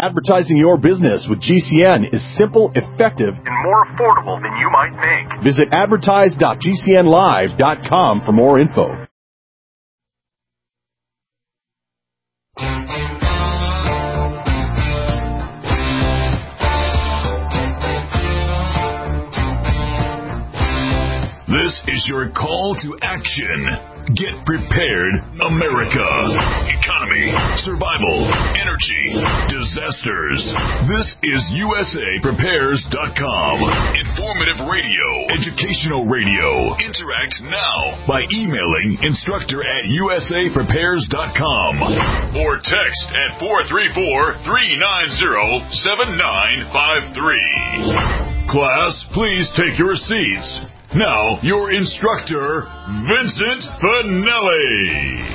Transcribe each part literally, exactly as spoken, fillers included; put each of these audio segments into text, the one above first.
Advertising your business with G C N is simple, effective, and more affordable than you might think. Visit advertise dot g c n live dot com for more info. This is your call to action. Get prepared, America. Economy, survival, energy, disasters. This is U S A Prepares dot com. Informative radio, educational radio. Interact now by emailing instructor at U S A Prepares dot com or text at four three four, three nine zero, seven nine five three. Class, please take your seats. Now, your instructor, Vincent Finelli.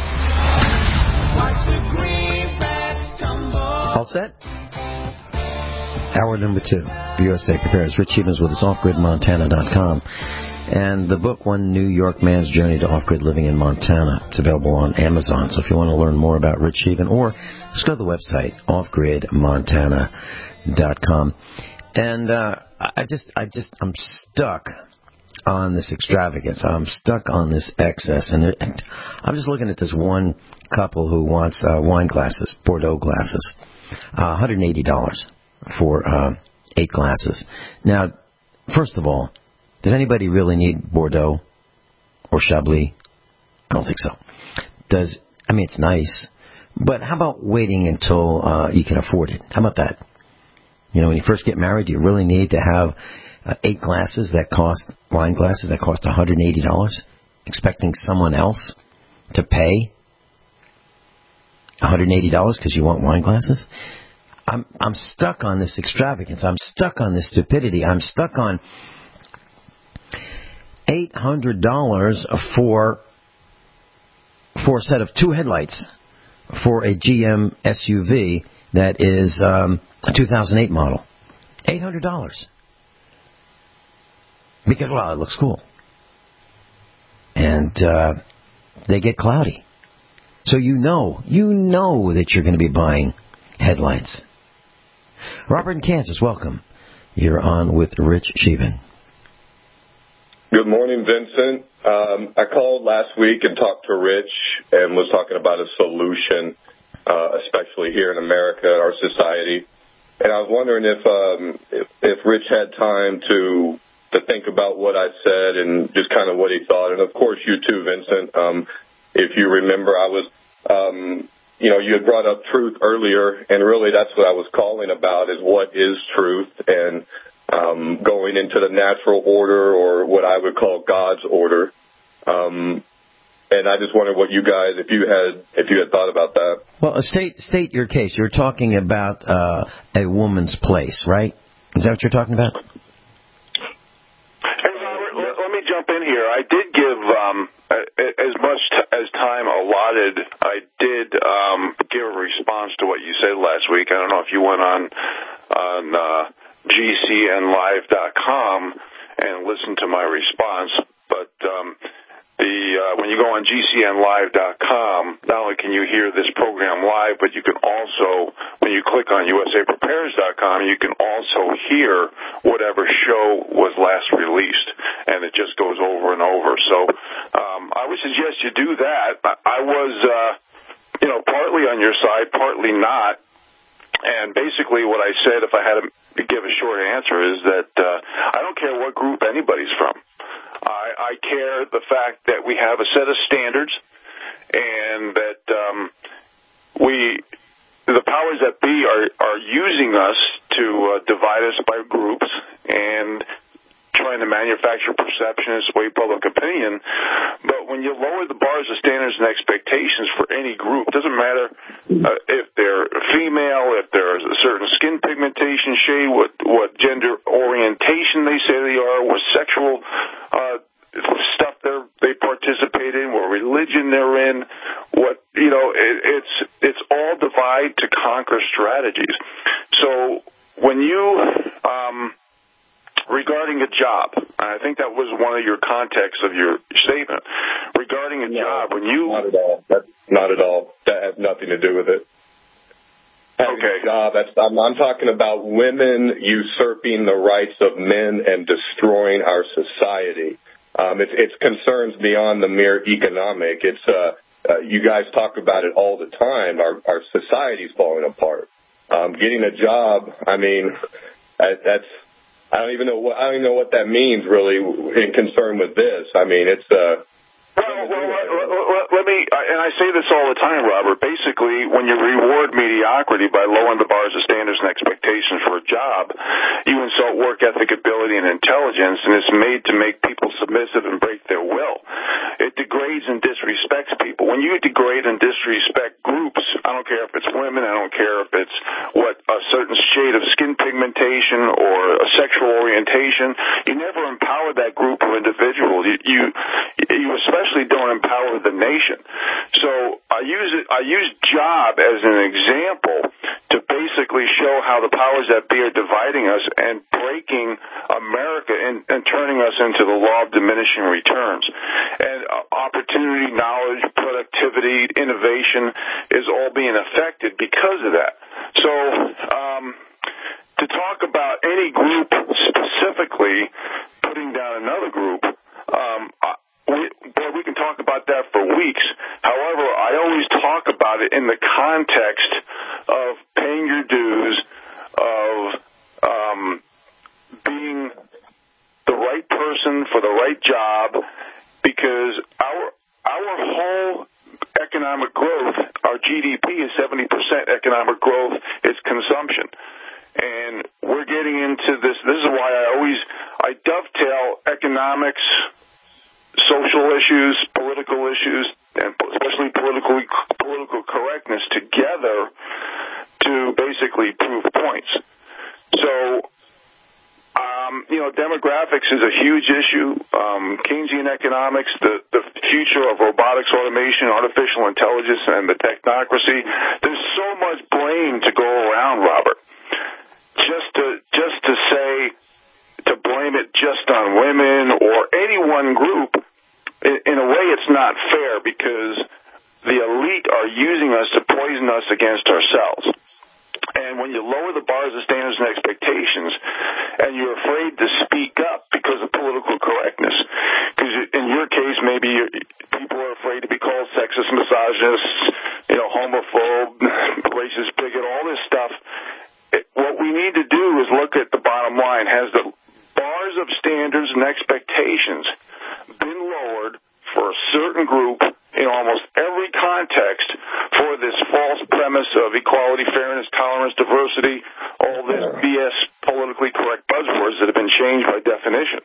All set? Hour number two, U S A Prepares. Rich Evans with us, off grid montana dot com. And the book, One New York Man's Journey to Off-Grid Living in Montana. It's available on Amazon. So if you want to learn more about Rich Even, or just go to the website, off grid montana dot com. And uh, I just, I just, I'm stuck on this extravagance. I'm stuck on this excess, and, it, and I'm just looking at this one couple who wants uh, wine glasses, Bordeaux glasses, uh, one hundred eighty dollars for uh, eight glasses. Now, first of all, does anybody really need Bordeaux or Chablis? I don't think so. Does I mean, it's nice, but how about waiting until uh, you can afford it? How about that? You know, when you first get married, do you really need to have Uh, eight glasses that cost, wine glasses that cost one hundred eighty dollars, expecting someone else to pay one hundred eighty dollars because you want wine glasses? I'm I'm stuck on this extravagance. I'm stuck on this stupidity. I'm stuck on eight hundred dollars for, for a set of two headlights for a G M S U V that is um, a two thousand eight model. eight hundred dollars. Because, well, it looks cool. And uh, they get cloudy. So you know, you know that you're going to be buying headlights. Robert in Kansas, welcome. You're on with Rich Sheevan. Good morning, Vincent. Um, I called last week and talked to Rich and was talking about a solution, uh, especially here in America, our society. And I was wondering if, um, if, if Rich had time to... to think about what I said and just kind of what he thought. And, of course, you too, Vincent. Um, if you remember, I was, um, you know, you had brought up truth earlier, and really that's what I was calling about is what is truth, and um, going into the natural order, or what I would call God's order. Um, and I just wondered what you guys, if you had, if you had thought about that. Well, state state your case. You're talking about uh, a woman's place, right? Is that what you're talking about? Jump in here. I did give um, as much t- as time allotted. I did um, give a response to what you said last week. I don't know if you went on on uh, G C N live dot com and listened to my response, but um, the uh, when you go on G C N live dot com, not only can you hear this program live, but you can also, when you click on U S A Prepares dot com, you can also hear whatever show was last released, and it just goes over and over. So um, I would suggest you do that. I was, uh, you know, partly on your side, partly not. And basically what I said, if I had to give a short answer, is that uh, I don't care what group anybody's from. I, I care the fact that we have a set of standards, and that um, we, the powers that be, are, are using us to uh, divide us by groups and trying to manufacture perception and sway public opinion. But when you lower the bars of standards and expectations for any group, it doesn't matter uh, if they're female, if there's a certain skin pigmentation shade, what, what gender orientation they say they are, what sexual uh, stuff they they participate in, what religion they're in, what, you know, it, it's, it's all divide to conquer strategies. So when you... Um, Regarding a job, I think that was one of your contexts of your statement. Regarding a no, job, when you... Not at all. That's not at all. That has nothing to do with it. having okay. a job. That's, I'm, I'm talking about women usurping the rights of men and destroying our society. Um, it's, it's concerns beyond the mere economic. It's uh, uh, you guys talk about it all the time. Our, our society's falling apart. Um, getting a job, I mean, that's I don't even know what I don't even know what that means really in concern with this. I mean, it's uh. Well, well let, let, let me, and I say this all the time, Robert. Basically, when you reward mediocrity by lowering the bars of standards and expectations for a job, you insult work ethic, ability, and intelligence, and it's made to make people submissive and break their will. It degrades and disrespects people. When you degrade and disrespect groups, I don't care if it's women, I don't care if it's what a certain shade of skin pigmentation or a sexual orientation, you never empower that group or individual. You, you, you especially don't empower the nation. So I use it, I use job as an example to basically show how the powers that be are dividing us and breaking America and, and turning us into the law of diminishing returns. And uh, opportunity, knowledge, productivity, innovation is all being affected because of that. So um, to talk about any group specifically putting down another group, um, I, We, boy, we can talk about that for weeks. However, I always talk about it in the context of paying your dues, of um, being the right person for the right job, because our our whole economic growth, our G D P is seventy percent economic growth is consumption. And we're getting into this. This is why I always I dovetail economics, social issues, political issues, and especially political political correctness together to basically prove points. So, um, you know, demographics is a huge issue. Um, Keynesian economics, the, the future of robotics, automation, artificial intelligence, and the technocracy. There's so much blame to go around, Robert. Just to just to say to blame it just on women or any one group. In a way, it's not fair because the elite are using us to poison us against ourselves. And when you lower the bars of standards and expectations, and you're afraid to speak up because of political correctness, because in your case, maybe you're, people are afraid to be called sexist, misogynist, you know, homophobe, racist, bigot, all this stuff. It, what we need to do is look at the bottom line. Has the bars of standards and expectations been lowered for a certain group in almost every context for this false premise of equality, fairness, tolerance, diversity, all this B S politically correct buzzwords that have been changed by definition?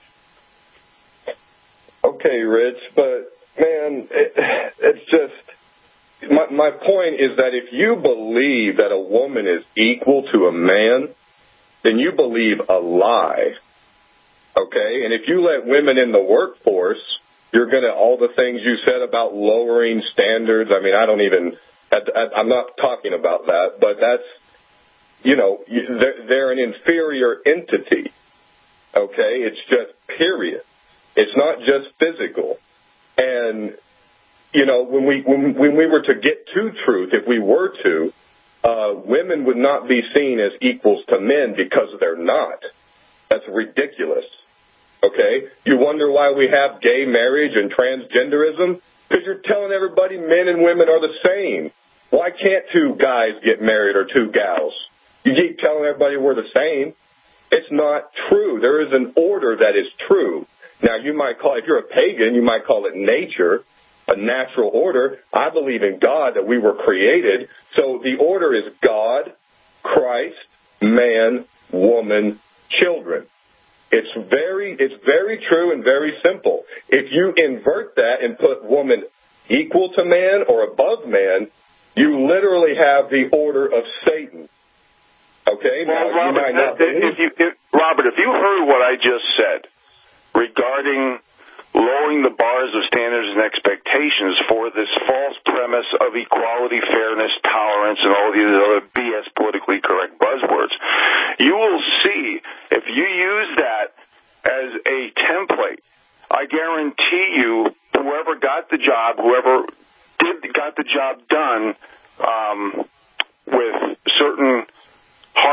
Okay, Rich, but, man, it, it's just, my, my point is that if you believe that a woman is equal to a man, then you believe a lie. Okay, and if you let women in the workforce, you're going to, all the things you said about lowering standards, I mean, I don't even, I'm not talking about that, but that's, you know, they're, they're an inferior entity. Okay, it's just period. It's not just physical. And, you know, when we, when, when we were to get to truth, if we were to, uh, women would not be seen as equals to men because they're not. That's ridiculous. Okay? You wonder why we have gay marriage and transgenderism? Because you're telling everybody men and women are the same. Why can't two guys get married or two gals? You keep telling everybody we're the same. It's not true. There is an order that is true. Now, you might call, if you're a pagan, you might call it nature, a natural order. I believe in God, that we were created. So the order is God, Christ, man, woman, children. It's very, it's very true and very simple. If you invert that and put woman equal to man or above man, you literally have the order of Satan. Okay? Well, now, Robert, you might not if you, if, Robert, if you heard what I just said regarding lowering the bars of standards and expectations for this false premise of equality, fairness, tolerance, and all these other B S politically correct buzzwords, you will see if you use that as a template, I guarantee you whoever got the job, whoever did got the job done um, with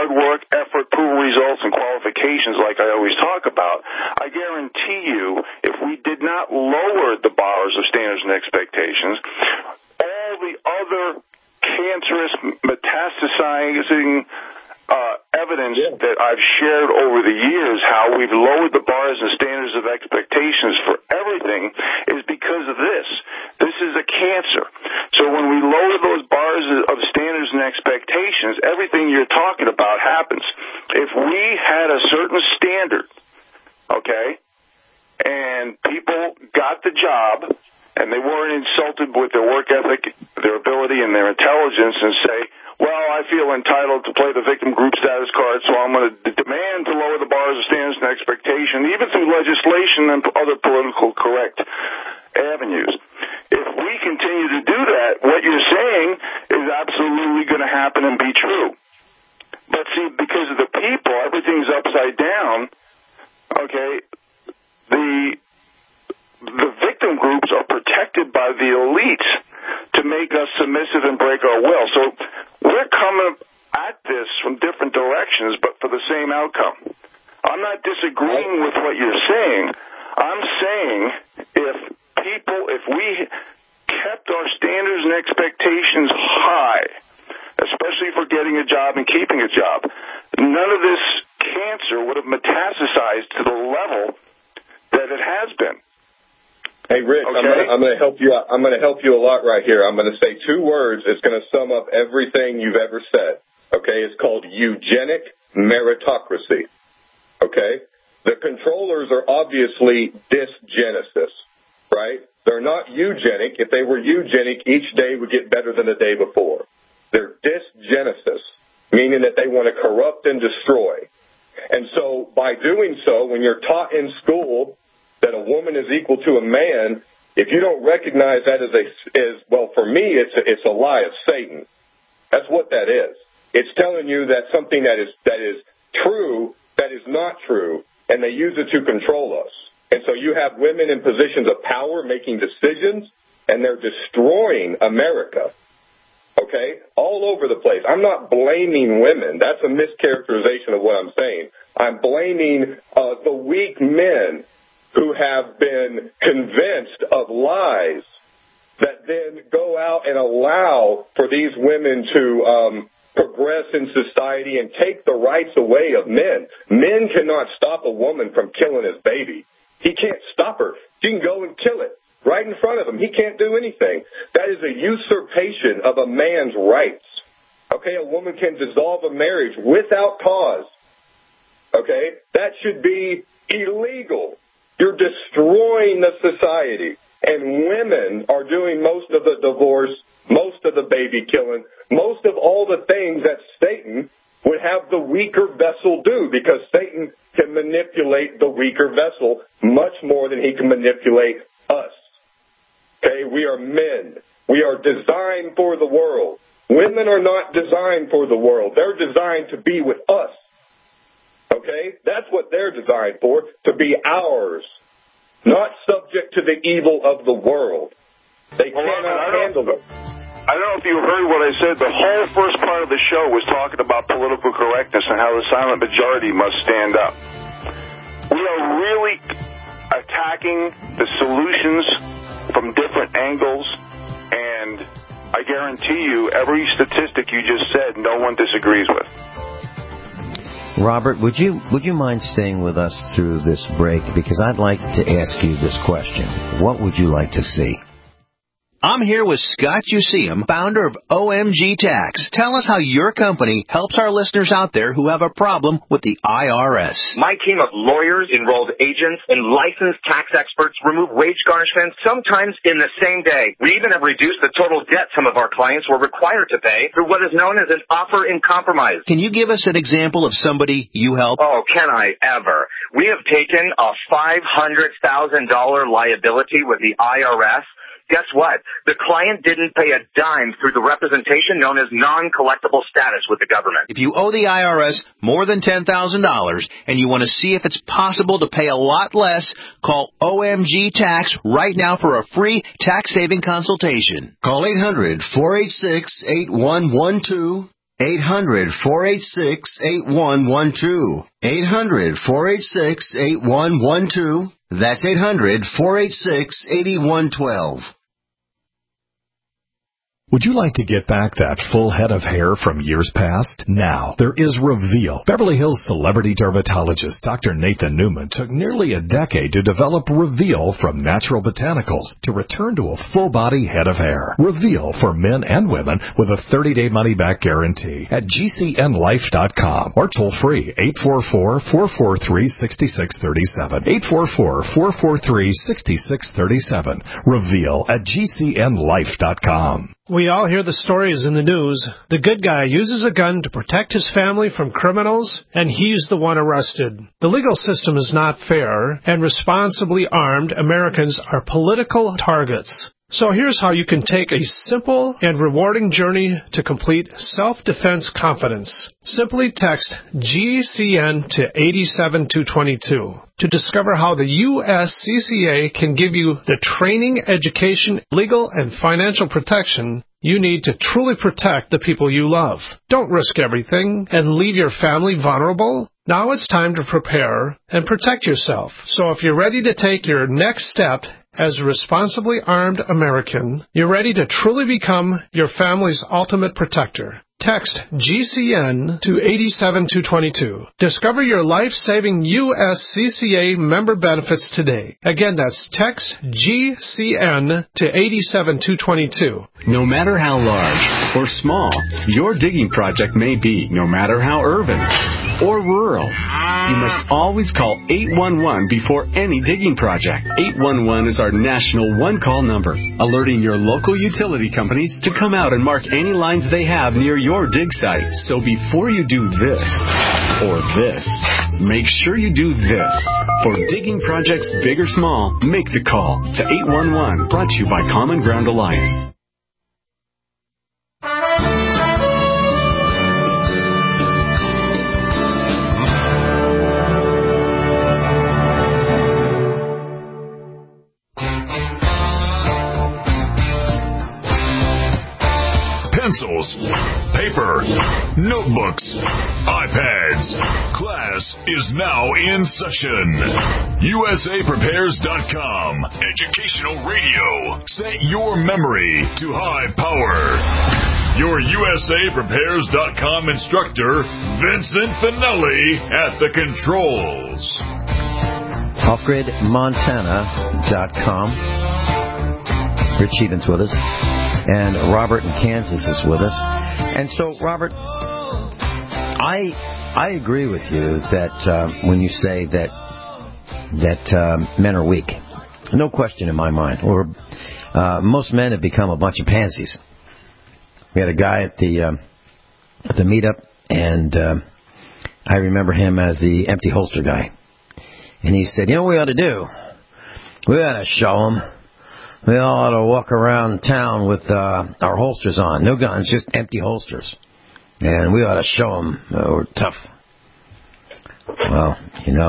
hard work, effort, proven results, and qualifications like I always talk about, I guarantee you if we did not lower the bars of standards and expectations, all the other cancerous, metastasizing uh, evidence yeah. that I've shared over the years, how we've lowered the bars and standards of expectations for everything, is because of this. This is a cancer. So when we lower those bars of standards and expectations, everything you're talking about happens. If we had a certain standard, okay, and people got the job, and they weren't insulted with their work ethic, their ability, and their intelligence, and say, well, I feel entitled to play the victim group status card, so I'm going to d- demand to lower the bars of standards and expectation, even through legislation and other political correct avenues. If we continue to do that, what you're saying is absolutely going to happen and be true. But see, because of the people, everything's upside down, okay, the... the victim groups are protected by the elites to make us submissive and break our will. So we're coming at this from different directions, but for the same outcome. I'm not disagreeing with what you're saying. I'm saying if people, if we kept our standards and expectations high, especially for getting a job and keeping a job, none of this cancer would have metastasized to the level that it has been. Hey, Rich, okay. I'm gonna, I'm gonna help you out. I'm gonna help you a lot right here. I'm gonna say two words. It's gonna sum up everything you've ever said. Okay, it's called eugenic meritocracy. Okay, the controllers are obviously dysgenesis, right? They're not eugenic. If they were eugenic, each day would get better than the day before. They're dysgenesis, meaning that they want to corrupt and destroy. And so, by doing so, when you're taught in school that a woman is equal to a man, if you don't recognize that as a, as, well, for me, it's a, it's a lie of Satan. That's what that is. It's telling you that something that is, that is true, that is not true, and they use it to control us. And so you have women in positions of power making decisions, and they're destroying America. Okay? All over the place. I'm not blaming women. That's a mischaracterization of what I'm saying. I'm blaming uh, the weak men who have been convinced of lies that then go out and allow for these women to um, progress in society and take the rights away of men. Men cannot stop a woman from killing his baby. He can't stop her. She can go and kill it right in front of him. He can't do anything. That is a usurpation of a man's rights. Okay, a woman can dissolve a marriage without cause. Okay, that should be illegal. You're destroying the society, and women are doing most of the divorce, most of the baby killing, most of all the things that Satan would have the weaker vessel do, because Satan can manipulate the weaker vessel much more than he can manipulate us. Okay, we are men. We are designed for the world. Women are not designed for the world. They're designed to be with us. Okay? That's what they're designed for, to be ours, not subject to the evil of the world. They well, cannot handle it. I don't know if you heard what I said. The whole first part of the show was talking about political correctness and how the silent majority must stand up. We are really attacking the solutions from different angles, and I guarantee you every statistic you just said, no one disagrees with. Robert, would you would you mind staying with us through this break? Because I'd like to ask you this question. What would you like to see? I'm here with Scott Useum, founder of O M G Tax. Tell us how your company helps our listeners out there who have a problem with the I R S. My team of lawyers, enrolled agents, and licensed tax experts remove wage garnishments sometimes in the same day. We even have reduced the total debt some of our clients were required to pay through what is known as an offer in compromise. Can you give us an example of somebody you help? Oh, can I ever? We have taken a five hundred thousand dollars liability with the I R S. Guess what? The client didn't pay a dime through the representation known as non-collectible status with the government. If you owe the I R S more than ten thousand dollars and you want to see if it's possible to pay a lot less, call O M G Tax right now for a free tax-saving consultation. Call eight hundred, four eight six, eight one one two. eight hundred, four eight six, eight one one two. eight hundred, four eight six, eight one one two. That's eight hundred, four eight six, eight one one two. Would you like to get back that full head of hair from years past? Now, there is Reveal. Beverly Hills celebrity dermatologist Doctor Nathan Newman took nearly a decade to develop Reveal from natural botanicals to return to a full-body head of hair. Reveal for men and women with a thirty-day money-back guarantee at G C N life dot com or toll-free eight four four, four four three, six six three seven. eight four four, four four three, six six three seven. Reveal at G C N life dot com. We all hear the stories in the news. The good guy uses a gun to protect his family from criminals, and he's the one arrested. The legal system is not fair, and responsibly armed Americans are political targets. So here's how you can take a simple and rewarding journey to complete self-defense confidence. Simply text G C N to eight seven two two two to discover how the U S C C A can give you the training, education, legal, and financial protection you need to truly protect the people you love. Don't risk everything and leave your family vulnerable. Now it's time to prepare and protect yourself. So if you're ready to take your next step as a responsibly armed American, you're ready to truly become your family's ultimate protector. Text G C N to eight seven two two two. Discover your life-saving U S C C A member benefits today. Again, that's text G C N to eight seven two two two. No matter how large or small your digging project may be, no matter how urban or rural, you must always call eight one one before any digging project. eight one one is our national one-call number, alerting your local utility companies to come out and mark any lines they have near your dig site. So before you do this or this, make sure you do this. For digging projects big or small, make the call to eight one one. Brought to you by Common Ground Alliance. Pencils, paper, notebooks, iPads. Class is now in session. U S A Prepares dot com. Educational radio. Set your memory to high power. Your U S A Prepares dot com instructor, Vincent Finelli, at the controls. Off Grid Montana dot com. Rich Evans with us. And Robert in Kansas is with us. And so, Robert, I I agree with you that uh, when you say that that um, men are weak, no question in my mind. Or uh, most men have become a bunch of pansies. We had a guy at the um, at the meetup, and uh, I remember him as the empty holster guy. And he said, "You know what we ought to do? We ought to show them. We all ought to walk around town with uh, our holsters on. No guns, just empty holsters. And we ought to show them uh, we're tough." Well, you know,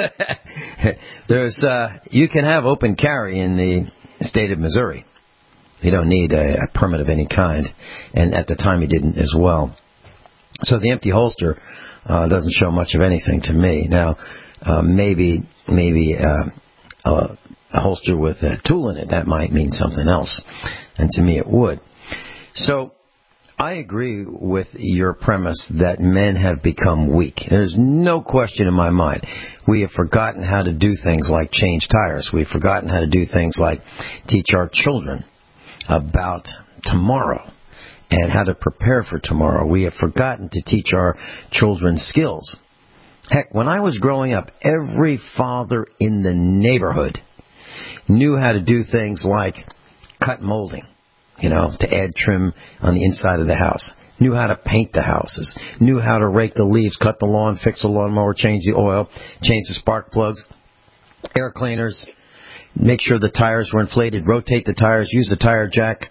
there's uh, you can have open carry in the state of Missouri. You don't need a, a permit of any kind. And at the time he didn't as well. So the empty holster uh, doesn't show much of anything to me. Now, uh, maybe, maybe... Uh, uh, a holster with a tool in it, that might mean something else. And to me it would. So I agree with your premise that men have become weak. There's no question in my mind. We have forgotten how to do things like change tires. We've forgotten how to do things like teach our children about tomorrow and how to prepare for tomorrow. We have forgotten to teach our children skills. Heck, when I was growing up, every father in the neighborhood knew how to do things like cut molding, you know, to add trim on the inside of the house. Knew how to paint the houses. Knew how to rake the leaves, cut the lawn, fix the lawnmower, change the oil, change the spark plugs, air cleaners, make sure the tires were inflated, rotate the tires, use the tire jack.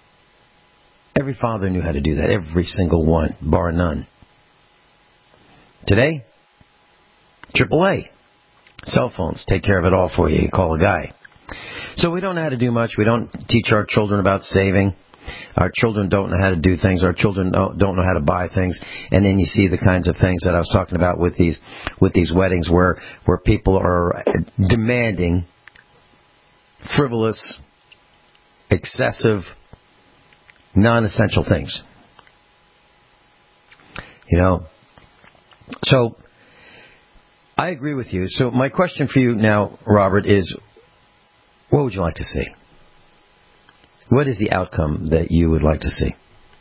Every father knew how to do that, every single one, bar none. Today, triple A. Cell phones take care of it all for you. You call a guy. So we don't know how to do much. We don't teach our children about saving. Our children don't know how to do things. Our children don't, don't know how to buy things. And then you see the kinds of things that I was talking about with these with these weddings, where where people are demanding frivolous, excessive, non-essential things. You know, so I agree with you. So my question for you now, Robert, is what would you like to see? What is the outcome that you would like to see?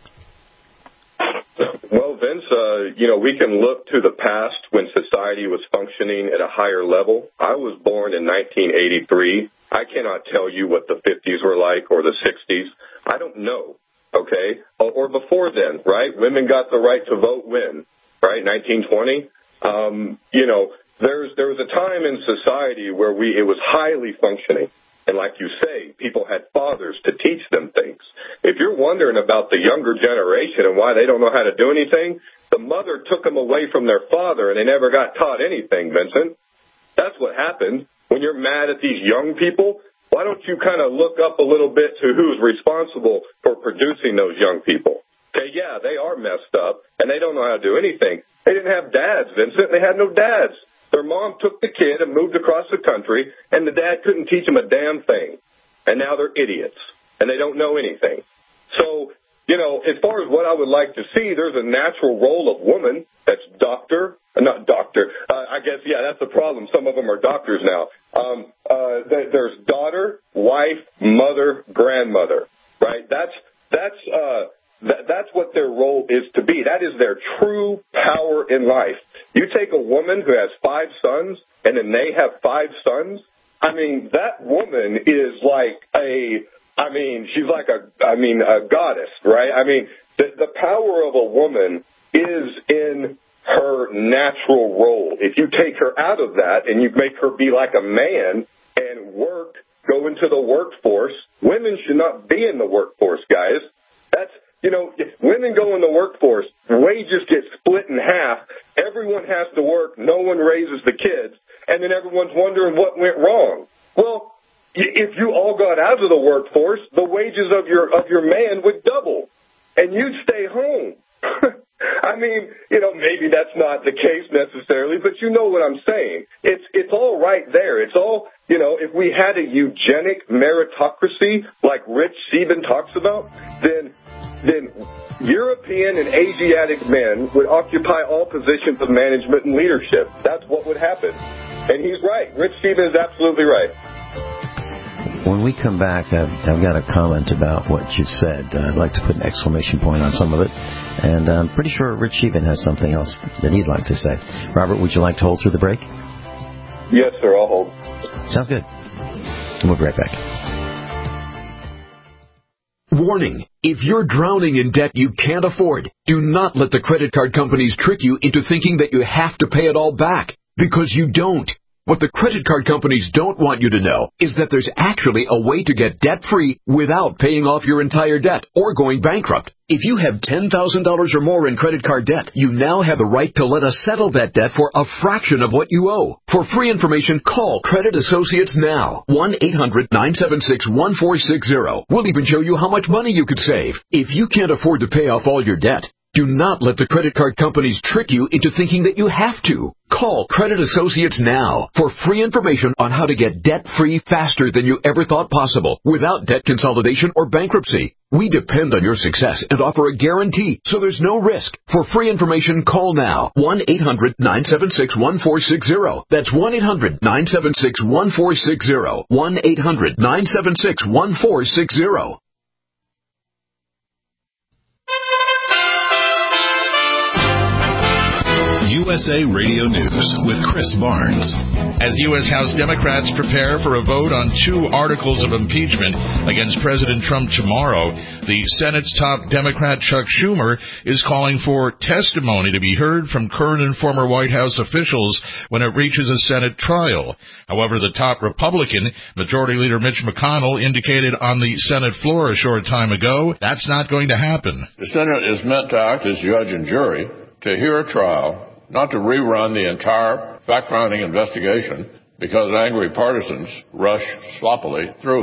Well, Vince, uh, you know, we can look to the past when society was functioning at a higher level. I was born in nineteen eighty-three. I cannot tell you what the fifties were like or the sixties. I don't know, okay? Or, or before then, right? Women got the right to vote when, right? nineteen twenty. Um, you know, there's there was a time in society where we it was highly functioning. And like you say, people had fathers to teach them things. If you're wondering about the younger generation and why they don't know how to do anything, the mother took them away from their father and they never got taught anything, Vincent. That's what happened. When you're mad at these young people, why don't you kind of look up a little bit to who's responsible for producing those young people? Okay, yeah, they are messed up and they don't know how to do anything. They didn't have dads, Vincent. They had no dads. Their mom took the kid and moved across the country, and the dad couldn't teach them a damn thing. And now they're idiots, and they don't know anything. So, you know, as far as what I would like to see, there's a natural role of woman that's doctor, not doctor. Uh, I guess, yeah, that's the problem. Some of them are doctors now. Um, uh, there's daughter, wife, mother, grandmother, right? That's, that's, uh, That, that's what their role is to be. That is their true power in life. You take a woman who has five sons, and then they have five sons. I mean, that woman is like a, I mean, she's like a, I mean, a goddess, right? I mean, the, the power of a woman is in her natural role. If you take her out of that and you make her be like a man and work, go into the workforce, women should not be in the workforce, guys. That's, you know, if women go in the workforce, wages get split in half, everyone has to work, no one raises the kids, and then everyone's wondering what went wrong. Well, if you all got out of the workforce, the wages of your of your man would double, and you'd stay home. I mean, you know, maybe that's not the case necessarily, but you know what I'm saying. It's it's all right there. It's all, you know, if we had a eugenic meritocracy like Rich Sieben talks about, then then European and Asiatic men would occupy all positions of management and leadership. That's what would happen. And he's right. Rich Sieben is absolutely right. When we come back, I've, I've got a comment about what you said. Uh, I'd like to put an exclamation point on some of it. And I'm pretty sure Rich Sieben has something else that he'd like to say. Robert, would you like to hold through the break? Yes, sir. I'll hold. Sounds good. We'll be right back. Warning, if you're drowning in debt you can't afford, do not let the credit card companies trick you into thinking that you have to pay it all back, because you don't. What the credit card companies don't want you to know is that there's actually a way to get debt-free without paying off your entire debt or going bankrupt. If you have ten thousand dollars or more in credit card debt, you now have the right to let us settle that debt for a fraction of what you owe. For free information, call Credit Associates now. one eight hundred nine seven six one four six zero. We'll even show you how much money you could save. If you can't afford to pay off all your debt, do not let the credit card companies trick you into thinking that you have to. Call Credit Associates now for free information on how to get debt-free faster than you ever thought possible without debt consolidation or bankruptcy. We depend on your success and offer a guarantee, so there's no risk. For free information, call now. one eight hundred nine seven six one four six zero. That's one eight hundred nine seven six one four six zero. one eight hundred nine seven six one four six zero. U S A Radio News with Chris Barnes. As U S House Democrats prepare for a vote on two articles of impeachment against President Trump tomorrow, the Senate's top Democrat Chuck Schumer is calling for testimony to be heard from current and former White House officials when it reaches a Senate trial. However, the top Republican, Majority Leader Mitch McConnell, indicated on the Senate floor a short time ago that's not going to happen. The Senate is meant to act as judge and jury, to hear a trial, not to rerun the entire fact-finding investigation because angry partisans rush sloppily through it.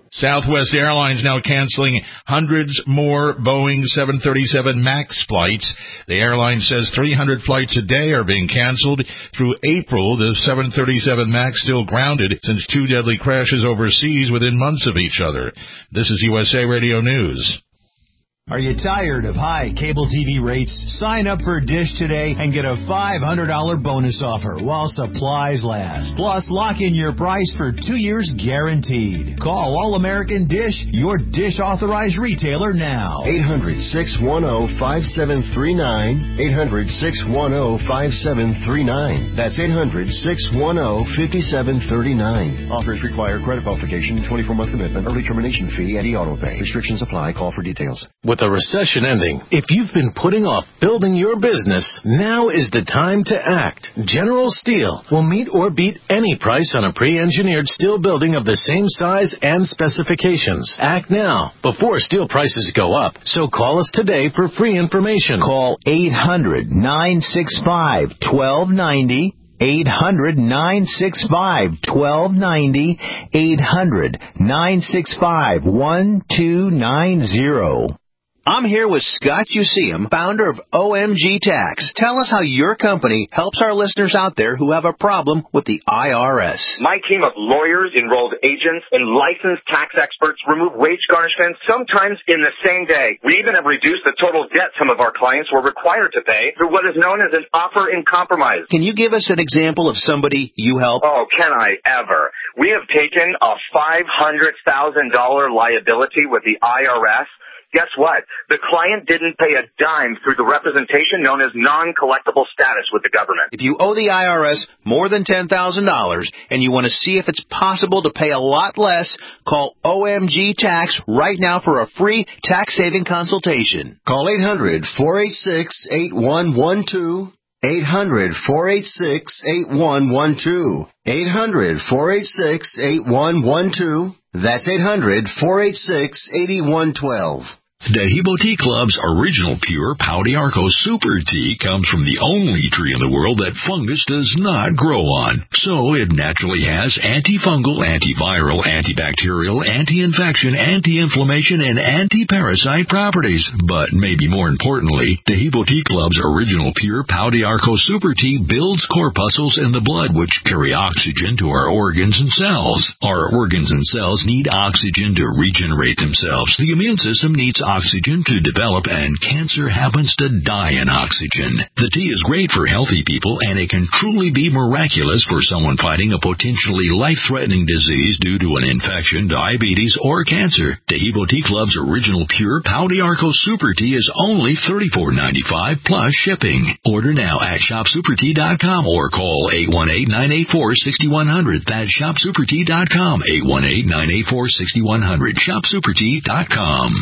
Southwest Airlines now canceling hundreds more Boeing seven thirty-seven MAX flights. The airline says three hundred flights a day are being canceled. Through April, the seven thirty-seven MAX still grounded since two deadly crashes overseas within months of each other. This is U S A Radio News. Are you tired of high cable T V rates? Sign up for Dish today and get a five hundred dollars bonus offer while supplies last. Plus, lock in your price for two years guaranteed. Call All American Dish, your Dish authorized retailer now. eight hundred, six one zero, five seven three nine. eight hundred, six one zero, five seven three nine. That's eight hundred, six one zero, five seven three nine. Offers require credit qualification, twenty-four month commitment, early termination fee, and e-auto pay. Restrictions apply. Call for details. With a recession ending, if you've been putting off building your business, now is the time to act. General Steel will meet or beat any price on a pre-engineered steel building of the same size and specifications. Act now, before steel prices go up. So call us today for free information. Call eight hundred, nine six five, one two nine zero. eight hundred, nine six five, one two nine zero. eight hundred, nine six five, one two nine zero. I'm here with Scott Useum, founder of O M G Tax. Tell us how your company helps our listeners out there who have a problem with the I R S. My team of lawyers, enrolled agents, and licensed tax experts remove wage garnishments sometimes in the same day. We even have reduced the total debt some of our clients were required to pay through what is known as an offer in compromise. Can you give us an example of somebody you help? Oh, can I ever? We have taken a five hundred thousand dollars liability with the I R S. Guess what? The client didn't pay a dime through the representation known as non-collectible status with the government. If you owe the I R S more than ten thousand dollars and you want to see if it's possible to pay a lot less, call O M G Tax right now for a free tax-saving consultation. Call eight hundred, four eight six, eight one one two. eight hundred, four eight six, eight one one two. eight hundred, four eight six, eight one one two. That's eight hundred, four eight six, eight one one two. Dehibo Tea Club's original pure Pau d'Arco Super Tea comes from the only tree in the world that fungus does not grow on. So it naturally has antifungal, antiviral, antibacterial, anti-infection, anti-inflammation, and anti-parasite properties. But maybe more importantly, Dehibo Tea Club's original pure Pau d'Arco Super Tea builds corpuscles in the blood which carry oxygen to our organs and cells. Our organs and cells need oxygen to regenerate themselves. The immune system needs oxygen to develop, and cancer happens to die in oxygen. The tea is great for healthy people, and it can truly be miraculous for someone fighting a potentially life-threatening disease due to an infection, diabetes, or cancer. Dehibo Tea Club's original pure Pau d'Arco Super Tea is only thirty-four ninety-five plus shipping. Order now at shop super tea dot com or call eight one eight, nine eight four, six one zero zero. That's shop super tea dot com, eight one eight, nine eight four, six one zero zero. shop super tea dot com.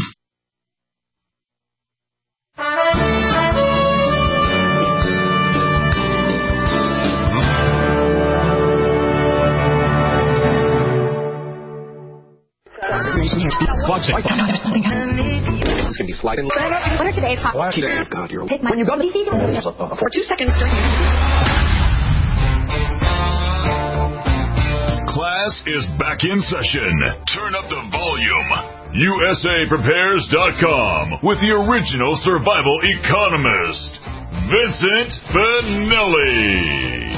Watch it. There's something happening. It's going to be sliding. What are today's hot? God, you're Take my, when you go to the for two seconds. Class is back in session. Turn up the volume. U S A prepares dot com with the original survival economist, Vincent Finelli.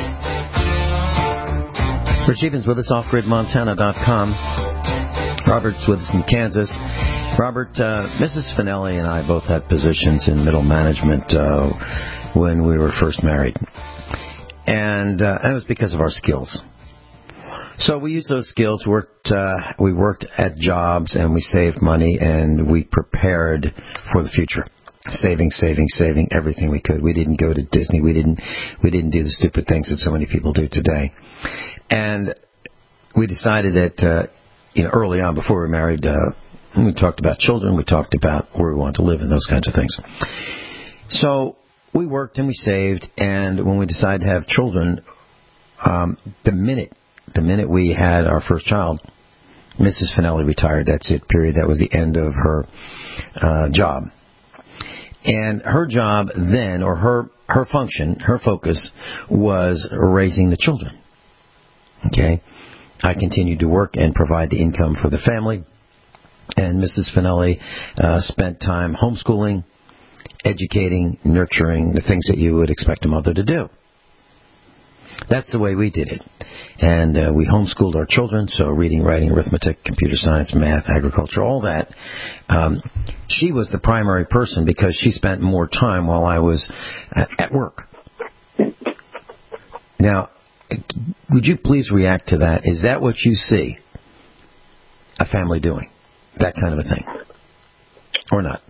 Rich Evans with us, off grid montana dot com. Robert's with us in Kansas. Robert, uh, Missus Finelli and I both had positions in middle management uh, when we were first married. And, uh, and it was because of our skills. So we used those skills, worked, uh, we worked at jobs, and we saved money, and we prepared for the future. Saving, saving, saving everything we could. We didn't go to Disney. We didn't, we didn't do the stupid things that so many people do today. And we decided that, uh, you know, early on, before we were married, uh, we talked about children, we talked about where we wanted to live and those kinds of things. So we worked and we saved, and when we decided to have children, um, the minute, the minute we had our first child, Missus Finelli retired. That's it, period. That was the end of her uh, job. And her job then, or her, her function, her focus, was raising the children. Okay? I continued to work and provide the income for the family, And Missus Finelli uh, spent time homeschooling, educating, nurturing, the things that you would expect a mother to do. That's the way we did it. And uh, we homeschooled our children, so reading, writing, arithmetic, computer science, math, agriculture, all that. Um, she was the primary person because she spent more time while I was uh, at work. Now, would you please react to that? Is that what you see a family doing? That kind of a thing? Or not?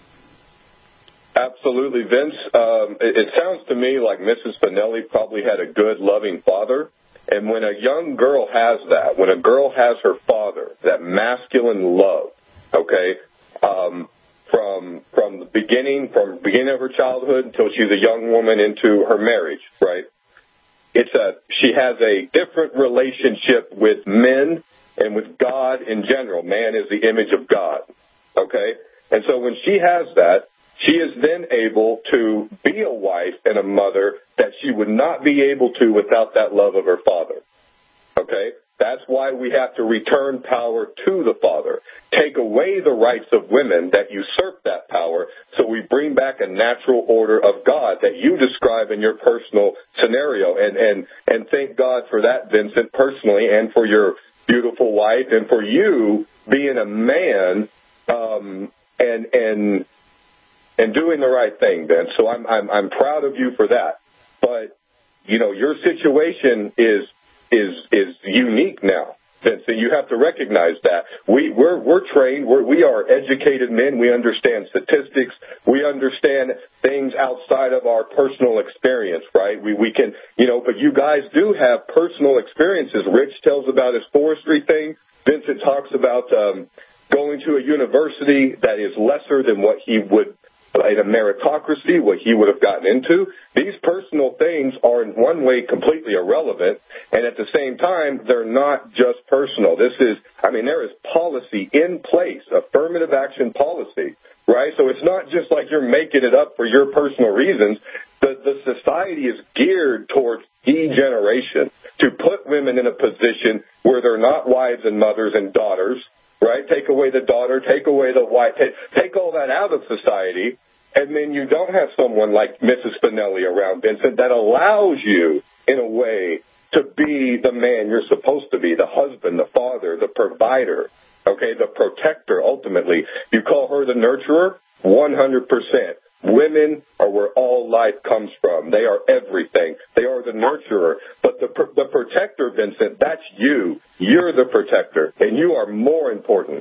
Absolutely, Vince. Um, it, it sounds to me like Missus Finelli probably had a good, loving father. And when a young girl has that, when a girl has her father, that masculine love, okay, um, from from the beginning, from the beginning of her childhood until she's a young woman into her marriage, right? It's a she has a different relationship with men and with God in general. Man is the image of God, okay? And so when she has that, she is then able to be a wife and a mother that she would not be able to without that love of her father. Okay? That's why we have to return power to the father. Take away the rights of women that usurp that power so we bring back a natural order of God that you describe in your personal scenario. And, and, and thank God for that, Vincent, personally, and for your beautiful wife and for you being a man um, and and and doing the right thing, Vince. So I'm I'm I'm proud of you for that. But you know, your situation is is is unique now, Vince, and you have to recognize that. We we're we're trained. We're, we are educated men. We understand statistics. We understand things outside of our personal experience, right? We we can, you know, but you guys do have personal experiences. Rich tells about his forestry thing. Vincent talks about um, going to a university that is lesser than what he would. In a meritocracy, what he would have gotten into. These personal things are in one way completely irrelevant, and at the same time, they're not just personal. This is, I mean, there is policy in place, affirmative action policy, right? So it's not just like you're making it up for your personal reasons. The, the society is geared towards degeneration, to put women in a position where they're not wives and mothers and daughters, right? Take away the daughter, take away the wife, take, take all that out of society, and then you don't have someone like Missus Finelli around, Vincent, that allows you, in a way, to be the man you're supposed to be, the husband, the father, the provider, okay, the protector, ultimately. You call her the nurturer? one hundred percent. Women are where all life comes from. They are everything. They are the nurturer. But the the protector, Vincent, that's you. You're the protector, and you are more important.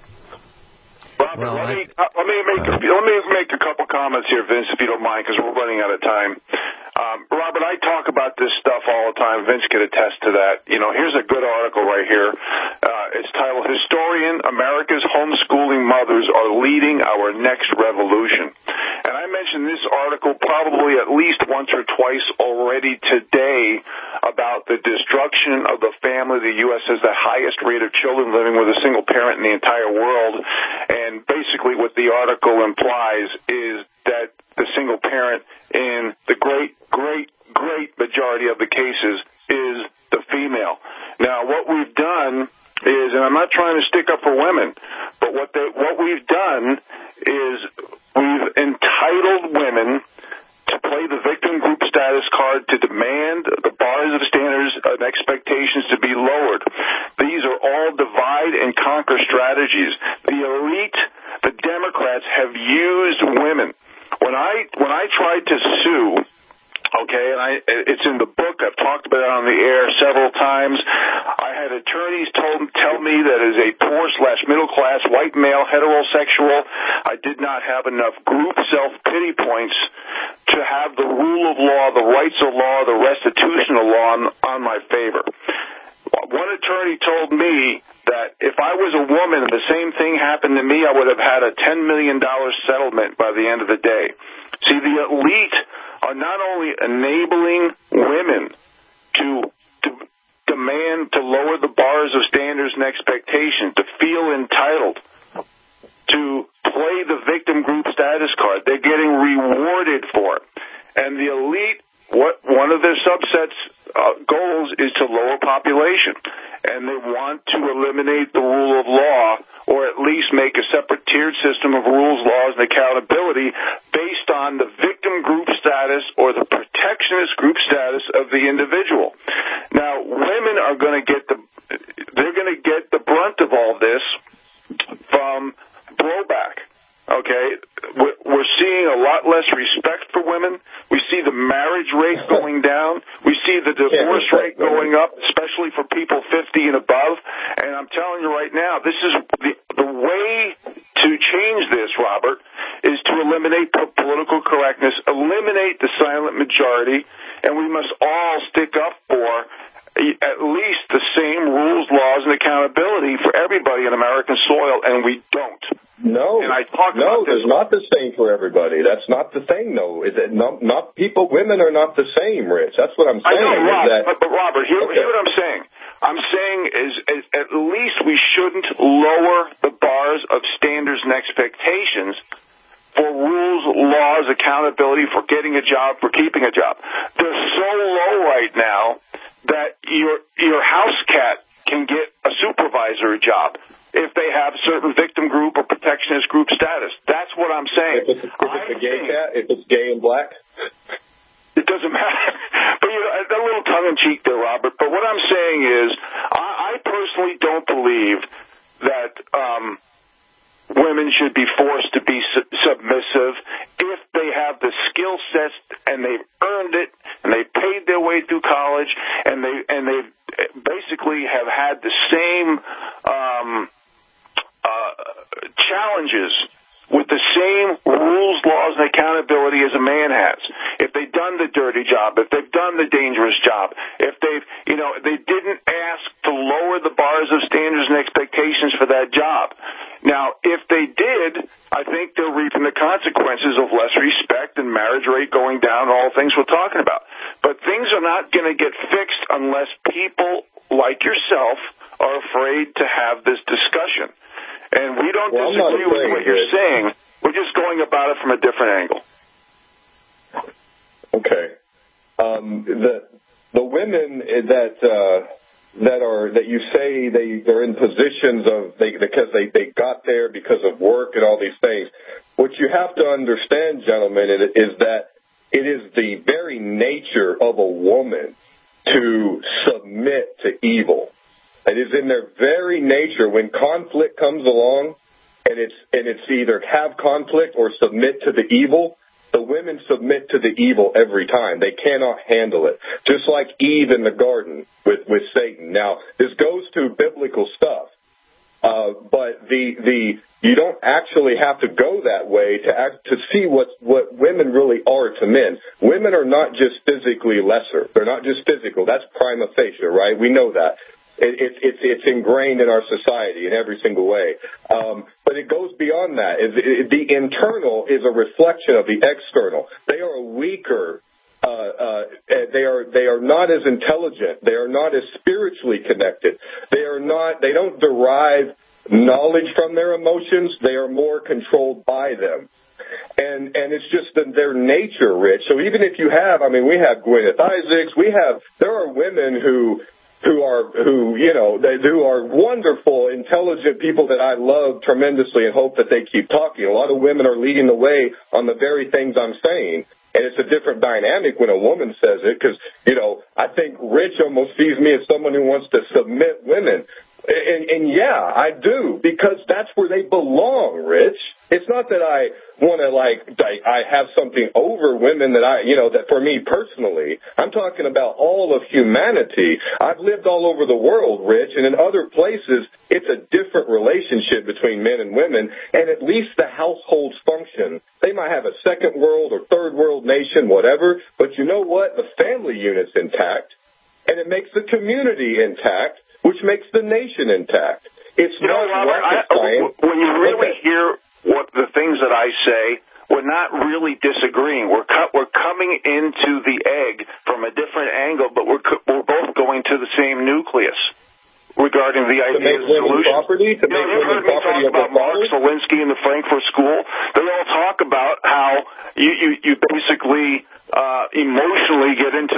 Robert, well, let, me, uh, let me make uh, let me make a couple comments here, Vince, if you don't mind, because we're running out of time. Um, Robert, I talk about this stuff all the time. Vince can attest to that. You know, here's a good article right here. Uh, it's titled, Historian, America's Homeschooling Mothers Are Leading Our Next Revolution. And I mentioned this article probably at least once or twice already today about the destruction of the family. The U S has the highest rate of children living with a single parent in the entire world. And basically what the article implies is that the single parent in the great, great, great majority of the cases is the female. Now, what we've done is, and I'm not trying to stick up for women, but what they, what we've done is we've entitled women to play the victim group status card, to demand the bars of standards and expectations to be lowered. These are all divide and conquer strategies. The elite, the Democrats, have used women. When I when I tried to sue, okay, and I it's in the book, I've talked about it on the air several times, I had attorneys told tell me that as a poor slash middle class white male heterosexual, I did not have enough group self-pity points to have the rule of law, the rights of law, the restitution of law on, on my favor. One attorney told me that if I was a woman and the same thing happened to me, I would have had a ten million dollars settlement by the end of the day. See, the elite are not only enabling women to, to demand to lower the bars of standards and expectations, to feel entitled, to play the victim group status card. They're getting rewarded for it. And the elite, what one of their subsets uh, goals is to lower population, and they want to eliminate the rule of law, or at least make a separate tiered system of rules, laws, and accountability based on the victim group status or the protectionist group status of the individual. Now, women are going to get the they're going to get the brunt of all this from blowback. Okay, we're seeing a lot less respect for women. We see the marriage rate going down. We see the divorce rate going up, especially for people fifty and above. And I'm telling you right now, this is the, the way to change this, Robert, is to eliminate political correctness, eliminate the silent majority, and we must all stick up for at least the same rules, laws, and accountability for everybody in American soil, and we don't. No, and I talk no, about this. It's not the same for everybody. That's not the thing, though. Is it not, not people, women are not the same, Rich. That's what I'm saying. I know, Rob, that, but, but Robert, hear, okay. hear what I'm saying. I'm saying is, is at least we shouldn't lower the bars of standards and expectations for rules, laws, accountability, for getting a job, for keeping a job. They're so low right now that your your house cat can get a supervisory job if they have a certain victim group or protectionist group status. That's what I'm saying. If it's, if it's a gay cat, if it's gay and black? It doesn't matter. But, you know, a little tongue-in-cheek there, Robert. But what I'm saying is I, I personally don't believe that um, women should be forced to be su- submissive if they have the skill sets and they've earned it and they paid their way through college and they and they basically have had the same um, uh, challenges with the same rules, laws, and accountability as a man has. If they've done the dirty job, if they've done the dangerous job, if they've, you know, they didn't ask to lower the bars of standards and expectations for that job. Now, if they did, I think they're reaping the consequences of less respect and marriage rate going down, all things we're talking about. But things are not going to get fixed unless people like yourself are afraid to have this discussion. And we don't well, disagree with what you're saying. We're just going about it from a different angle. Okay. Um, the the women that uh, that are that you say they they're in positions of they because they they got there because of work and all these things. What you have to understand, gentlemen, is that it is the very nature of a woman to submit to evil. It is in their very nature. When conflict comes along, and it's and it's either have conflict or submit to the evil, the women submit to the evil every time. They cannot handle it. Just like Eve in the garden with, with Satan. Now, this goes to biblical stuff, uh, but the the you don't actually have to go that way to act, to see what what women really are to men. Women are not just physically lesser. They're not just physical. That's prima facie, right? We know that. It, it, it's it's ingrained in our society in every single way. Um, but it goes beyond that. It, it, the internal is a reflection of the external. They are weaker. Uh, uh, they are they are not as intelligent. They are not as spiritually connected. They are not. They don't derive knowledge from their emotions. They are more controlled by them. And and it's just the, their nature, Rich. So even if you have, I mean, we have Gwyneth Isaacs. We have. There are women who. who are, who, you know, they, who are wonderful, intelligent people that I love tremendously and hope that they keep talking. A lot of women are leading the way on the very things I'm saying. And it's a different dynamic when a woman says it because, you know, I think Rich almost sees me as someone who wants to submit women. And, and yeah, I do, because that's where they belong, Rich. It's not that I want to, like, I have something over women that I, you know, that for me personally. I'm talking about all of humanity. I've lived all over the world, Rich, and in other places, it's a different relationship between men and women, and at least the households function. They might have a second world or third world nation, whatever, but you know what? The family unit's intact, and it makes the community intact, which makes the nation intact. It's you not know, Robert, rocket I, science. When you really okay. hear what the things that I say, we're not really disagreeing. We're co- we're coming into the egg from a different angle, but we're co- we're both going to the same nucleus regarding the idea of solution. Property, to you know, make you've heard me talk about Mark Zelinsky and the Frankfurt School. They all talk about how you you, you basically uh, emotionally get into the mind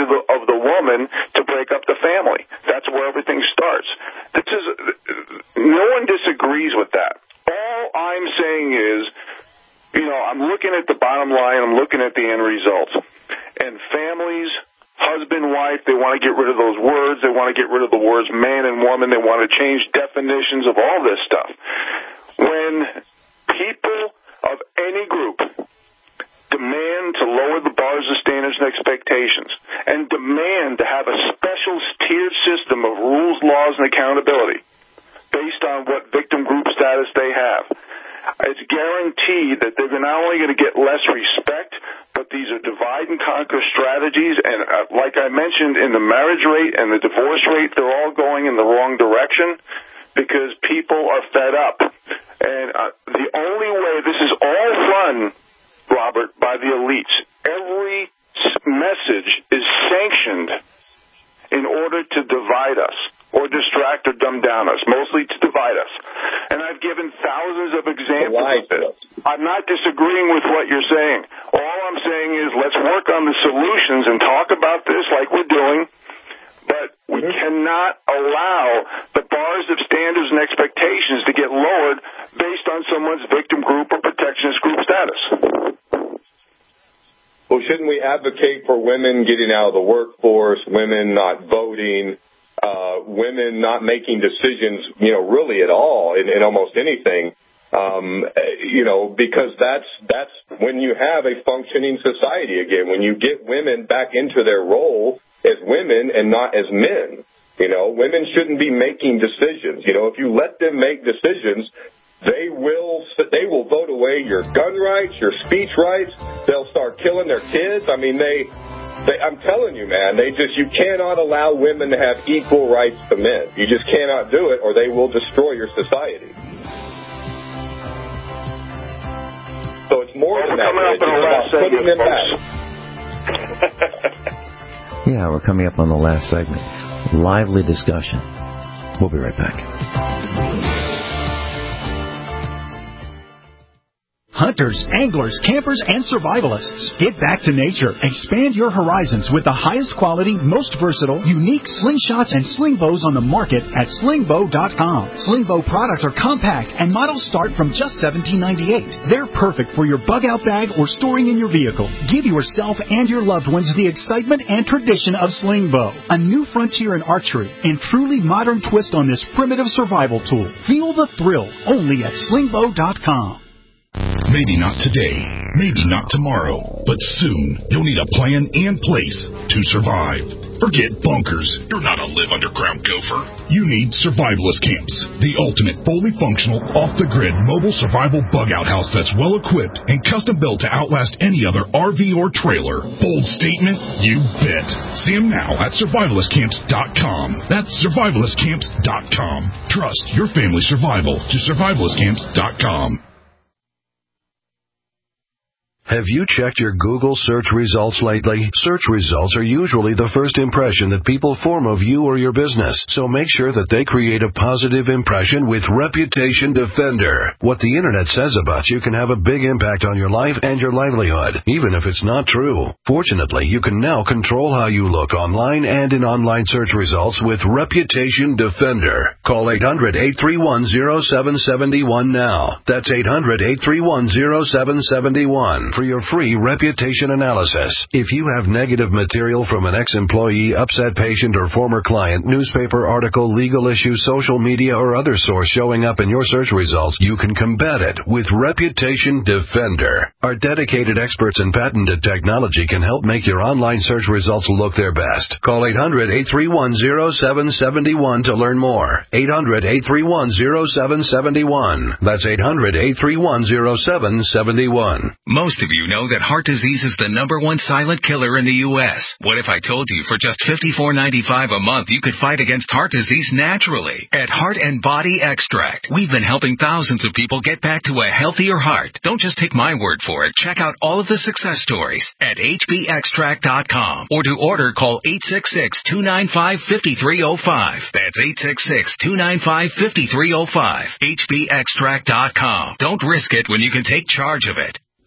of the, of the woman to break up the family. That's where everything starts. This is, no one disagrees with that. All I'm saying is, you know, I'm looking at the bottom line, I'm looking at the end results. And families, husband, wife, they want to get rid of those words, they want to get rid of the words man and woman, they want to change definitions of all this stuff. When people of any group demand to lower the bars of standards and expectations and demand to have a special tiered system of rules, laws, and accountability based on what victim group status they have, it's guaranteed that they're not only going to get less respect, but these are divide and conquer strategies. And uh, like I mentioned, in the marriage rate and the divorce rate, they're all going in the wrong direction because people are fed up. And uh, the only way, this is all run, Robert, by the elites. Every message is sanctioned in order to divide us or distract or dumb down us, mostly to divide us. And I've given thousands of examples of this. I'm not disagreeing with what you're saying. All I'm saying is let's work on the solutions and talk about this like we're doing, but we mm-hmm. cannot allow the bars of standards and expectations to get lowered based on someone's victim group or protectionist group status. Well, shouldn't we advocate for women getting out of the workforce, women not voting, uh, women not making decisions, you know, really at all in, in almost anything, um, you know, because that's that's when you have a functioning society again, when you get women back into their role as women and not as men. You know, women shouldn't be making decisions. You know, if you let them make decisions, They will they will vote away your gun rights, your speech rights. They'll start killing their kids. I mean, they, they, I'm telling you, man, they just, you cannot allow women to have equal rights to men. You just cannot do it, or they will destroy your society. So it's more well, than that. It's about putting them back. Yeah, we're coming up on the last segment. Lively discussion. We'll be right back. Hunters, anglers, campers, and survivalists. Get back to nature. Expand your horizons with the highest quality, most versatile, unique slingshots and sling bows on the market at sling bow dot com. Sling bow products are compact and models start from just seventeen ninety-eight. They're perfect for your bug out bag or storing in your vehicle. Give yourself and your loved ones the excitement and tradition of sling bow. A new frontier in archery and truly modern twist on this primitive survival tool. Feel the thrill only at sling bow dot com. Maybe not today, maybe not tomorrow, but soon you'll need a plan and place to survive. Forget bunkers. You're not a live underground gopher. You need Survivalist Camps, the ultimate fully functional, off-the-grid mobile survival bug-out house that's well-equipped and custom-built to outlast any other R V or trailer. Bold statement? You bet. See them now at survivalist camps dot com. That's survivalist camps dot com. Trust your family's survival to survivalist camps dot com. Have you checked your Google search results lately? Search results are usually the first impression that people form of you or your business, so make sure that they create a positive impression with Reputation Defender. What the Internet says about you can have a big impact on your life and your livelihood, even if it's not true. Fortunately, you can now control how you look online and in online search results with Reputation Defender. Call eight hundred, eight three one, zero seven seven one now. That's eight hundred, eight three one, zero seven seven one. For your free reputation analysis. If you have negative material from an ex-employee, upset patient, or former client, newspaper article, legal issue, social media, or other source showing up in your search results, you can combat it with Reputation Defender. Our dedicated experts in patented technology can help make your online search results look their best. Call eight hundred, eight three one, zero seven seven one to learn more. eight hundred, eight three one, zero seven seven one. That's eight hundred, eight three one, zero seven seven one. Most of you know that heart disease is the number one silent killer in the U S What if I told you for just fifty-four ninety-five a month you could fight against heart disease naturally? At Heart and Body Extract, we've been helping thousands of people get back to a healthier heart. Don't just take my word for it. Check out all of the success stories at H B extract dot com, or to order, call eight six six, two nine five, five three zero five. That's eight six six, two nine five, five three zero five. H B extract dot com. Don't risk it when you can take charge of it.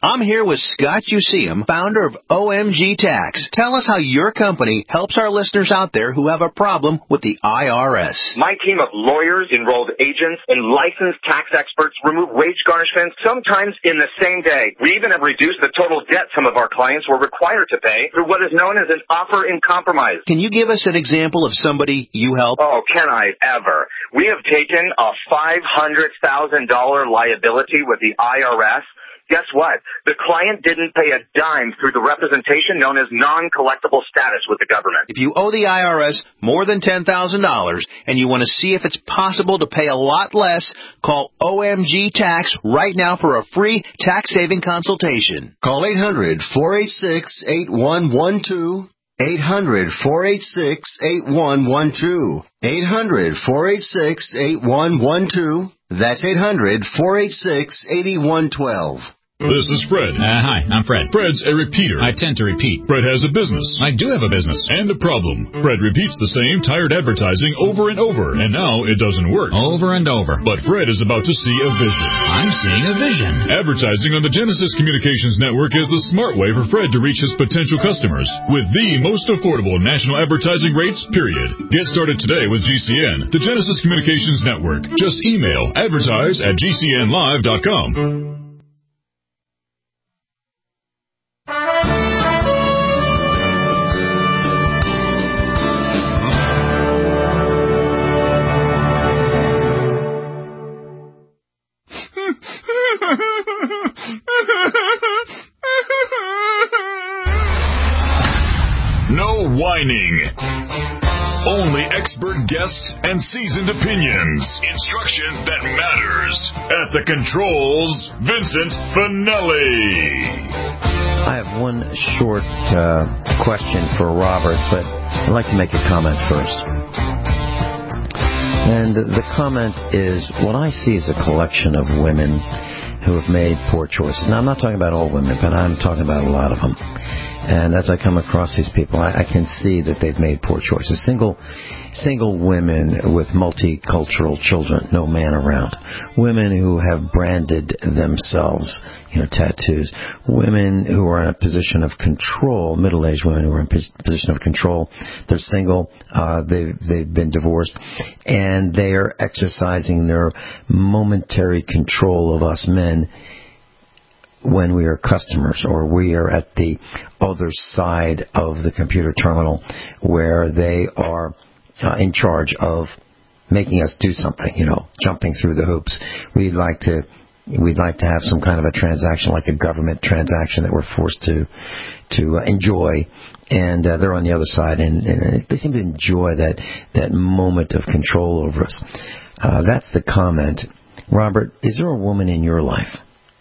I'm here with Scott Useum, founder of O M G Tax. Tell us how your company helps our listeners out there who have a problem with the I R S. My team of lawyers, enrolled agents, and licensed tax experts remove wage garnishments sometimes in the same day. We even have reduced the total debt some of our clients were required to pay through what is known as an offer in compromise. Can you give us an example of somebody you help? Oh, can I ever? We have taken a five hundred thousand dollars liability with the I R S. Guess what? The client didn't pay a dime through the representation known as non-collectible status with the government. If you owe the I R S more than ten thousand dollars and you want to see if it's possible to pay a lot less, call O M G Tax right now for a free tax-saving consultation. Call eight hundred, four eight six, eight one one two. eight hundred, four eight six, eight one one two. eight hundred, four eight six, eight one one two. That's eight hundred, four eight six, eight one one two. This is Fred. Uh, hi, I'm Fred. Fred's a repeater. I tend to repeat. Fred has a business. I do have a business. And a problem. Fred repeats the same tired advertising over and over, and now it doesn't work. Over and over. But Fred is about to see a vision. I'm seeing a vision. Advertising on the Genesis Communications Network is the smart way for Fred to reach his potential customers with the most affordable national advertising rates, period. Get started today with G C N, the Genesis Communications Network. Just email advertise at G C N live dot com. No whining. Only expert guests and seasoned opinions. Instruction that matters. At the controls, Vincent Finelli. I have one short uh, question for Robert, but I'd like to make a comment first. And the comment is, what I see is a collection of women who have made poor choices. Now, I'm not talking about all women, but I'm talking about a lot of them. And as I come across these people, I, I can see that they've made poor choices. Single single women with multicultural children, no man around. Women who have branded themselves, you know, tattoos. Women who are in a position of control, middle-aged women who are in a position of control. They're single, uh, they've, they've been divorced, and they are exercising their momentary control of us men when we are customers or we are at the other side of the computer terminal where they are uh, in charge of making us do something, you know, jumping through the hoops. We'd like to we'd like to have some kind of a transaction, like a government transaction that we're forced to to uh, enjoy, and uh, they're on the other side, and, and they seem to enjoy that that moment of control over us. Uh, that's the comment. Robert, is there a woman in your life?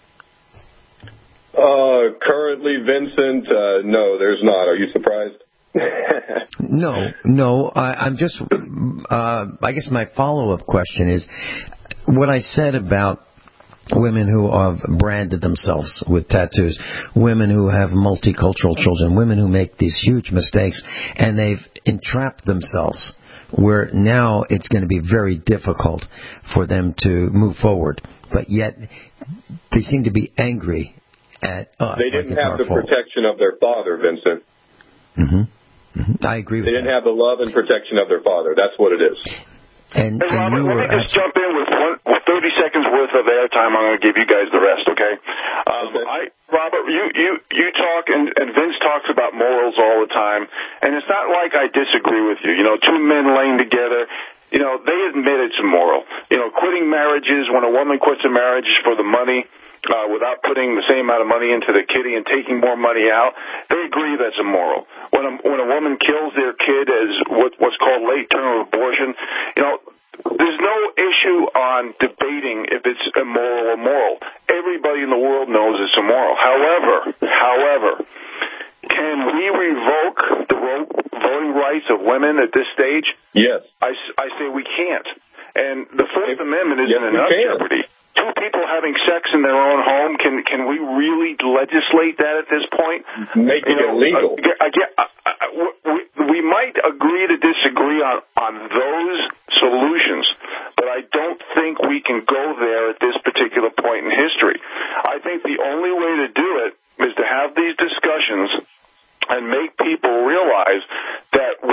Uh, currently, Vincent, uh, no, there's not. Are you surprised? no, no. I, I'm just, uh, I guess my follow-up question is, what I said about women who have branded themselves with tattoos, women who have multicultural children, women who make these huge mistakes, and they've entrapped themselves, where now it's going to be very difficult for them to move forward. But yet, they seem to be angry at us. They didn't like have the fault. protection of their father, Vincent. Mm-hmm. Mm-hmm. I agree with They that. didn't have the love and protection of their father. That's what it is. And, hey, and Robert, you let were me just jump in with one, with thirty seconds worth of airtime. I'm going to give you guys the rest, okay? Um, okay. I, Robert, you, you, you talk, and, and Vince talks about morals all the time, and it's not like I disagree with you. You know, two men laying together, you know, they admit it's immoral. You know, quitting marriages, when a woman quits a marriage for the money, Uh, without putting the same amount of money into the kitty and taking more money out, they agree that's immoral. When a, when a woman kills their kid as what, what's called late-term abortion, you know, there's no issue on debating if it's immoral or moral. Everybody in the world knows it's immoral. However, however, can we revoke the voting rights of women at this stage? Yes. I, I say we can't. And the Fourth Amendment isn't yes, enough can. jeopardy. Two people having sex in their own home, can can we really legislate that at this point? Make it illegal. Uh, again, uh, uh, we, we might agree to disagree on, on those solutions, but I don't think we can go there at this particular point in history. I think the only way to do it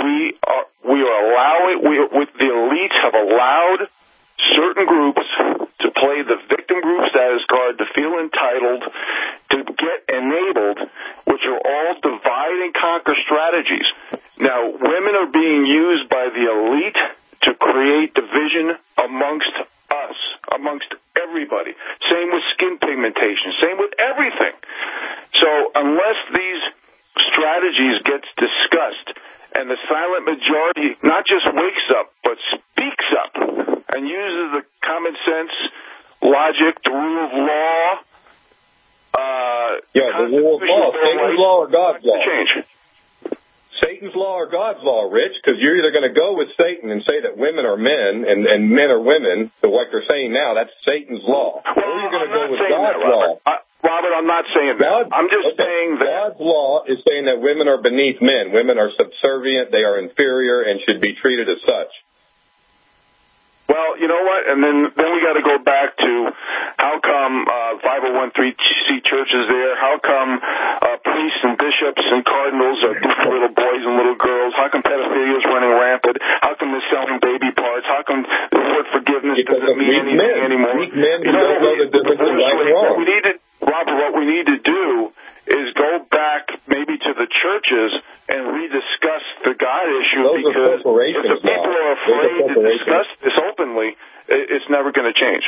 we are we are allowing we with the elites have allowed certain groups to play the victim group status card, to feel entitled, to get enabled, which are all divide and conquer strategies. Now, women are being used by the elite to create division amongst us, amongst everybody. Same with skin pigmentation, same with everything. So unless these strategies gets discussed and the silent majority not just wakes up, but speaks up and uses the common sense, logic, the rule of law. Uh, yeah, the rule of law. Satan's law or God's law? Change. Satan's law or God's law, Rich, because you're either going to go with Satan and say that women are men and, and men are women, so what they're saying now, that's Satan's law. Well, or you're going to go with that, God's law. I, Robert, I'm not saying that. God, I'm just okay. saying that God's law is saying that women are beneath men. Women are subservient, they are inferior, and should be treated as such. Well, you know what? And then, then we got to go back to how come uh, five oh one c churches there? How come uh, priests and bishops and cardinals are duping little boys and little girls? How come pedophilia is running rampant? How come they're selling baby parts? How come the word forgiveness because doesn't mean anything men. anymore? Weak men who you know, don't know the difference in right and wrong. What we need to, Robert, what we need to do is go back maybe to the churches and rediscuss the God issue. Those because are corporations if the people now. are afraid are to discuss this openly, it's never going to change.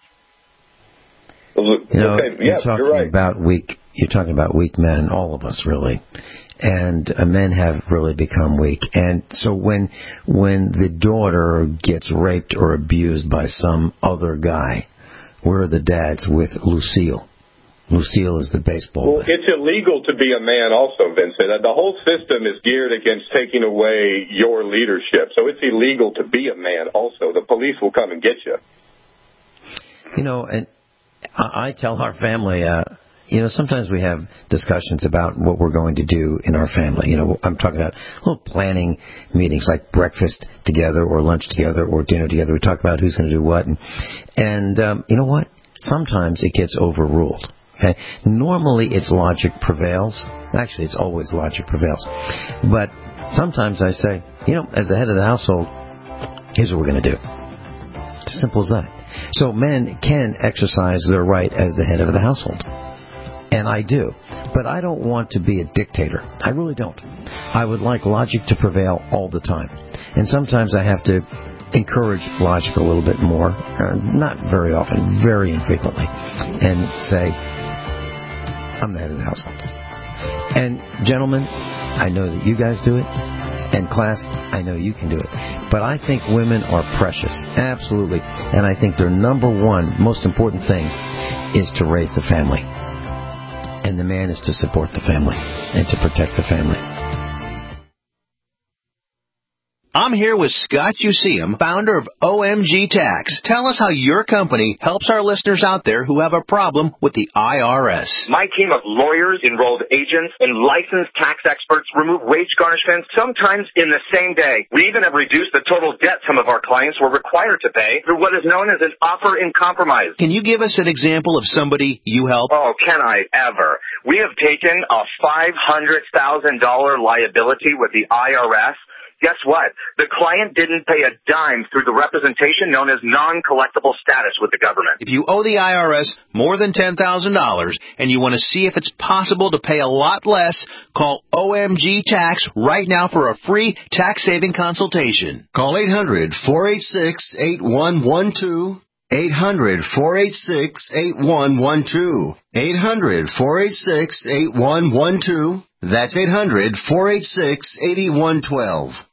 You know, okay, you're yeah, talking you're right. about weak. You're talking about weak men, all of us really, and uh, men have really become weak. And so when when the daughter gets raped or abused by some other guy, where are the dads with Lucille? Lucille is the baseball. Well, it's illegal to be a man also, Vincent. The whole system is geared against taking away your leadership. So it's illegal to be a man also. The police will come and get you. You know, and I tell our family, uh, you know, sometimes we have discussions about what we're going to do in our family. You know, I'm talking about little planning meetings like breakfast together or lunch together or dinner together. We talk about who's going to do what. And, and um, you know what? Sometimes it gets overruled. Okay? Normally it's logic prevails. Actually, it's always logic prevails. But sometimes I say, you know, as the head of the household, here's what we're going to do. It's as simple as that. So men can exercise their right as the head of the household. And I do. But I don't want to be a dictator. I really don't. I would like logic to prevail all the time. And sometimes I have to encourage logic a little bit more. Uh, not very often, very infrequently. And say, I'm the head of the household. And gentlemen, I know that you guys do it. And class, I know you can do it. But I think women are precious. Absolutely. And I think their number one, most important thing is to raise the family. And the man is to support the family and to protect the family. I'm here with Scott Useum, founder of O M G Tax. Tell us how your company helps our listeners out there who have a problem with the I R S. My team of lawyers, enrolled agents, and licensed tax experts remove wage garnishments sometimes in the same day. We even have reduced the total debt some of our clients were required to pay through what is known as an offer in compromise. Can you give us an example of somebody you help? Oh, can I ever? We have taken a five hundred thousand dollars liability with the I R S. Guess what? The client didn't pay a dime through the representation known as non-collectible status with the government. If you owe the I R S more than ten thousand dollars and you want to see if it's possible to pay a lot less, call O M G Tax right now for a free tax-saving consultation. Call eight hundred, four eight six, eight one one two. eight hundred, four eight six, eight one one two. eight hundred, four eight six, eight one one two. That's eight hundred, four eight six, eight one one two.